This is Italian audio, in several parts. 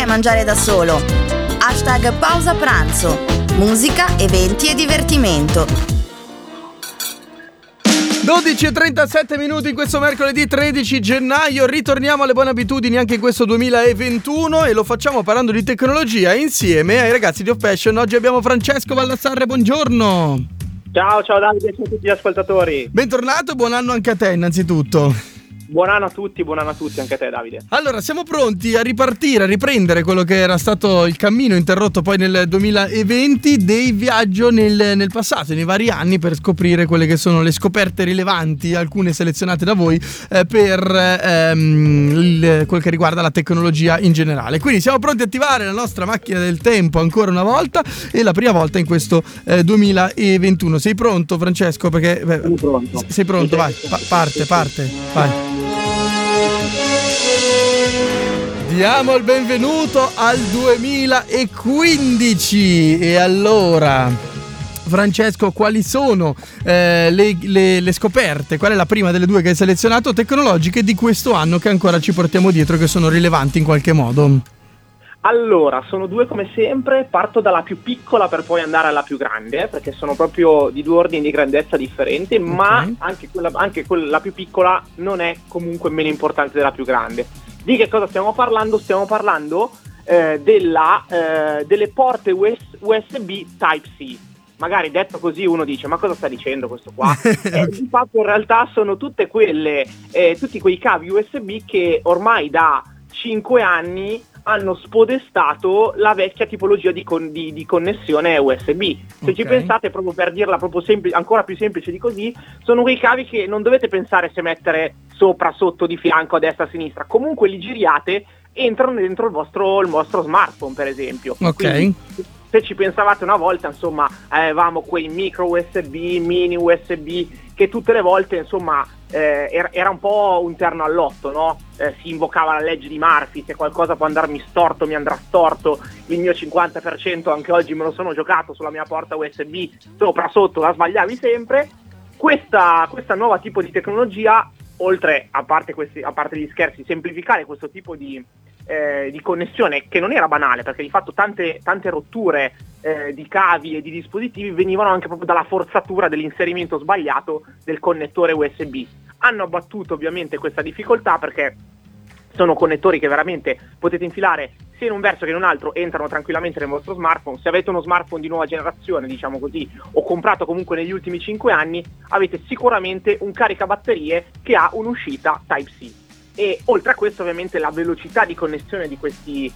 mangiare da solo. Hashtag pausa pranzo. Musica, eventi e divertimento. 12:37 in questo mercoledì 13 gennaio. Ritorniamo alle buone abitudini anche in questo 2021 e lo facciamo parlando di tecnologia insieme ai ragazzi di Off Passion. Oggi abbiamo Francesco Vallassarre, buongiorno. Ciao Davide, ciao a tutti gli ascoltatori. Bentornato e buon anno anche a te innanzitutto. Buon anno a tutti anche a te Davide. Allora, siamo pronti a ripartire, a riprendere quello che era stato il cammino interrotto poi nel 2020 dei viaggio nel passato, nei vari anni, per scoprire quelle che sono le scoperte rilevanti, alcune selezionate da voi per quel che riguarda la tecnologia in generale. Quindi siamo pronti a attivare la nostra macchina del tempo ancora una volta e la prima volta in questo 2021. Sei pronto, Francesco? Perché sono pronto. Sei pronto? Vai, parte, vai. Diamo il benvenuto al 2015 e allora, Francesco, quali sono le scoperte? Qual è la prima delle due che hai selezionato tecnologiche di questo anno che ancora ci portiamo dietro, che sono rilevanti in qualche modo? Allora, sono due come sempre, parto dalla più piccola per poi andare alla più grande, perché sono proprio di due ordini di grandezza differenti, okay. Ma anche quella più piccola non è comunque meno importante della più grande. Di che cosa stiamo parlando? Stiamo parlando delle porte USB Type-C. Magari detto così uno dice: ma cosa sta dicendo questo qua? Di fatto in realtà sono tutti quei cavi USB che ormai da 5 anni hanno spodestato la vecchia tipologia di connessione USB. Se ci pensate, proprio per dirla proprio ancora più semplice di così, sono quei cavi che non dovete pensare se mettere sopra, sotto, di fianco, a destra, a sinistra. Comunque li giriate, entrano dentro il vostro smartphone, per esempio. Ok. Quindi, se ci pensavate una volta, insomma, avevamo quei micro USB, mini USB, che tutte le volte, insomma, era un po' un terno all'otto, no? Si invocava la legge di Murphy: se qualcosa può andarmi storto, mi andrà storto. Il mio 50% anche oggi me lo sono giocato sulla mia porta USB, sopra, sotto, la sbagliavi sempre. Questa nuova tipo di tecnologia, oltre, a parte gli scherzi, semplificare questo tipo di connessione, che non era banale, perché di fatto tante rotture di cavi e di dispositivi venivano anche proprio dalla forzatura dell'inserimento sbagliato del connettore USB. Hanno abbattuto ovviamente questa difficoltà, perché sono connettori che veramente potete infilare sia in un verso che in un altro, entrano tranquillamente nel vostro smartphone. Se avete uno smartphone di nuova generazione, diciamo così, o comprato comunque negli ultimi 5 anni, avete sicuramente un caricabatterie che ha un'uscita Type-C. E oltre a questo, ovviamente, la velocità di connessione di questi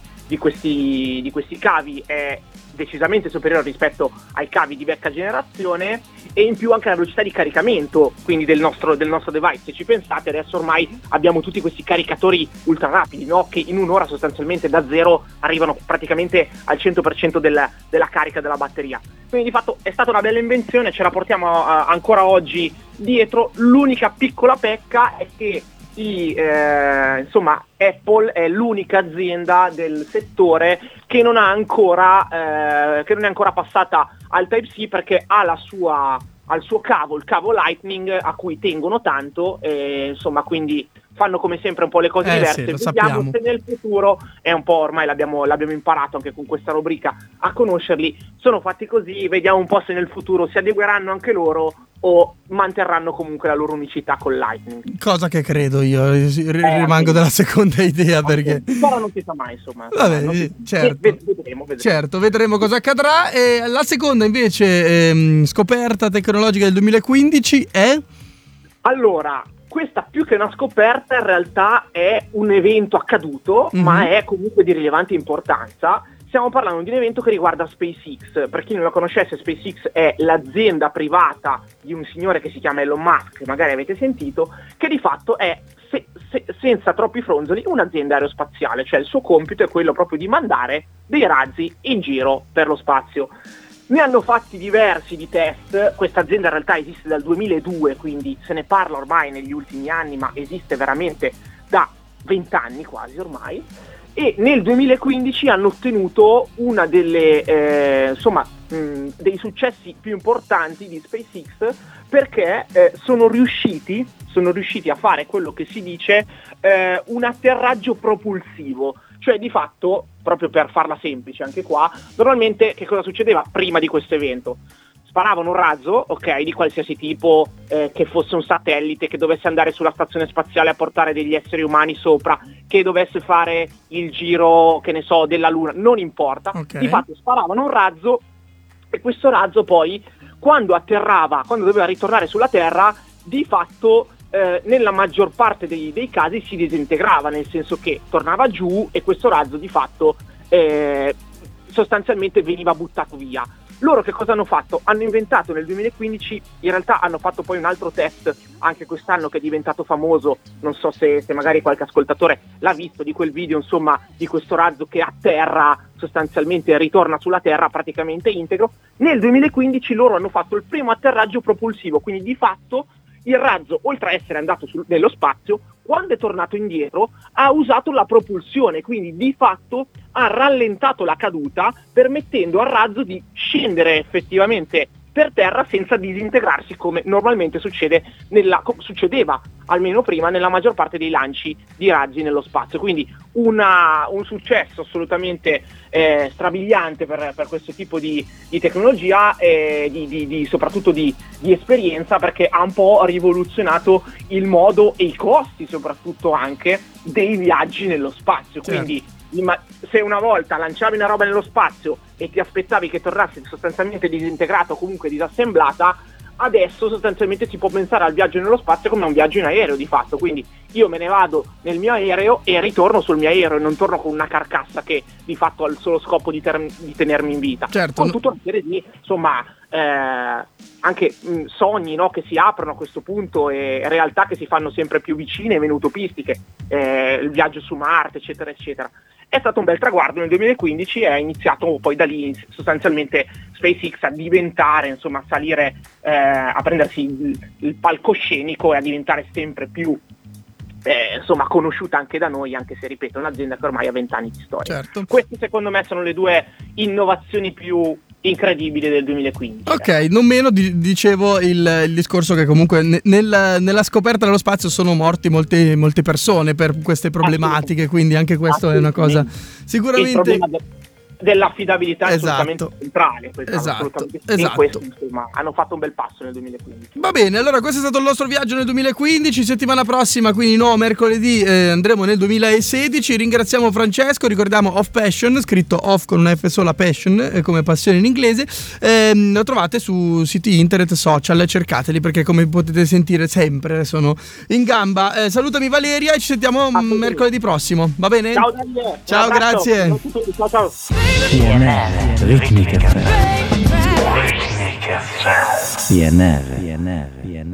cavi è decisamente superiore rispetto ai cavi di vecchia generazione, e in più anche la velocità di caricamento, quindi del nostro device. Se ci pensate, adesso ormai abbiamo tutti questi caricatori ultra rapidi, no? Che in un'ora sostanzialmente da zero arrivano praticamente al 100% della carica della batteria. Quindi di fatto è stata una bella invenzione, ce la portiamo ancora oggi dietro. L'unica piccola pecca è che Apple è l'unica azienda del settore che non è ancora passata al Type-C, perché ha al suo cavo, il cavo Lightning, a cui tengono tanto, quindi fanno come sempre un po' le cose diverse. Sì, vediamo se nel futuro, è un po', ormai l'abbiamo imparato anche con questa rubrica a conoscerli, sono fatti così. Vediamo un po' se nel futuro si adegueranno anche loro o manterranno comunque la loro unicità con Lightning. Cosa che credo io, rimango della seconda idea, perché però non si sa mai, insomma. Vabbè, certo. Vedremo. Certo, vedremo cosa accadrà. E la seconda invece scoperta tecnologica del 2015 è? Allora, questa più che una scoperta in realtà è un evento accaduto, ma è comunque di rilevante importanza. Stiamo parlando di un evento che riguarda SpaceX. Per chi non lo conoscesse, SpaceX è l'azienda privata di un signore che si chiama Elon Musk, che magari avete sentito, che di fatto è, senza troppi fronzoli, un'azienda aerospaziale. Cioè il suo compito è quello proprio di mandare dei razzi in giro per lo spazio. Ne hanno fatti diversi di test. Questa azienda in realtà esiste dal 2002, quindi se ne parla ormai negli ultimi anni, ma esiste veramente da 20 anni quasi ormai. E nel 2015 hanno ottenuto una delle dei successi più importanti di SpaceX, perché sono riusciti a fare quello che si dice un atterraggio propulsivo. Cioè, di fatto, proprio per farla semplice anche qua, normalmente che cosa succedeva prima di questo evento? Sparavano un razzo, ok, di qualsiasi tipo, che fosse un satellite, che dovesse andare sulla stazione spaziale a portare degli esseri umani sopra, che dovesse fare il giro, che ne so, della Luna, non importa. Okay. Di fatto sparavano un razzo, e questo razzo poi, quando atterrava, quando doveva ritornare sulla Terra, di fatto nella maggior parte dei casi si disintegrava, nel senso che tornava giù e questo razzo di fatto sostanzialmente veniva buttato via. Loro che cosa hanno fatto? Hanno inventato nel 2015, in realtà hanno fatto poi un altro test anche quest'anno che è diventato famoso, non so se magari qualche ascoltatore l'ha visto, di quel video, insomma, di questo razzo che atterra, sostanzialmente ritorna sulla Terra praticamente integro. Nel 2015 loro hanno fatto il primo atterraggio propulsivo, quindi di fatto il razzo, oltre a essere andato nello spazio, quando è tornato indietro ha usato la propulsione, quindi di fatto ha rallentato la caduta, permettendo al razzo di scendere effettivamente per terra senza disintegrarsi, come normalmente succedeva almeno prima nella maggior parte dei lanci di razzi nello spazio. Quindi un successo assolutamente strabiliante per questo tipo di tecnologia, soprattutto di esperienza, perché ha un po' rivoluzionato il modo e i costi soprattutto anche dei viaggi nello spazio. Certo. Quindi se una volta lanciavi una roba nello spazio e ti aspettavi che tornasse sostanzialmente disintegrata o comunque disassemblata, adesso sostanzialmente si può pensare al viaggio nello spazio come a un viaggio in aereo di fatto. Quindi io me ne vado nel mio aereo e ritorno sul mio aereo e non torno con una carcassa che di fatto ha il solo scopo di tenermi in vita. Certo. Con tutta una serie di, insomma, anche sogni, no, che si aprono a questo punto, e realtà che si fanno sempre più vicine e meno utopistiche, il viaggio su Marte, eccetera eccetera. È stato un bel traguardo nel 2015 e è iniziato poi da lì sostanzialmente SpaceX a diventare, insomma, a salire, a prendersi il palcoscenico e a diventare sempre più insomma, conosciuta anche da noi, anche se, ripeto, è un'azienda che ormai ha 20 anni di storia. Certo. Queste secondo me sono le due innovazioni più incredibili del 2015. Ok, non meno dicevo il discorso che comunque nella scoperta dello spazio sono morti molte persone per queste problematiche, quindi anche questo è una cosa sicuramente dell'affidabilità è esatto. assolutamente centrale. Esatto. In questo, insomma, hanno fatto un bel passo nel 2015. Va bene, allora questo è stato il nostro viaggio nel 2015. Settimana prossima, quindi no, mercoledì, andremo nel 2016. Ringraziamo Francesco, ricordiamo Off Passion, scritto off con una F sola, passion, come passione in inglese. Lo trovate su siti internet, social, cercateli perché, come potete sentire, sempre sono in gamba. Salutami Valeria e ci sentiamo mercoledì prossimo, va bene? Ciao Daniele. Ciao, grazie. Ciao. PNR Ritmica Free. PNR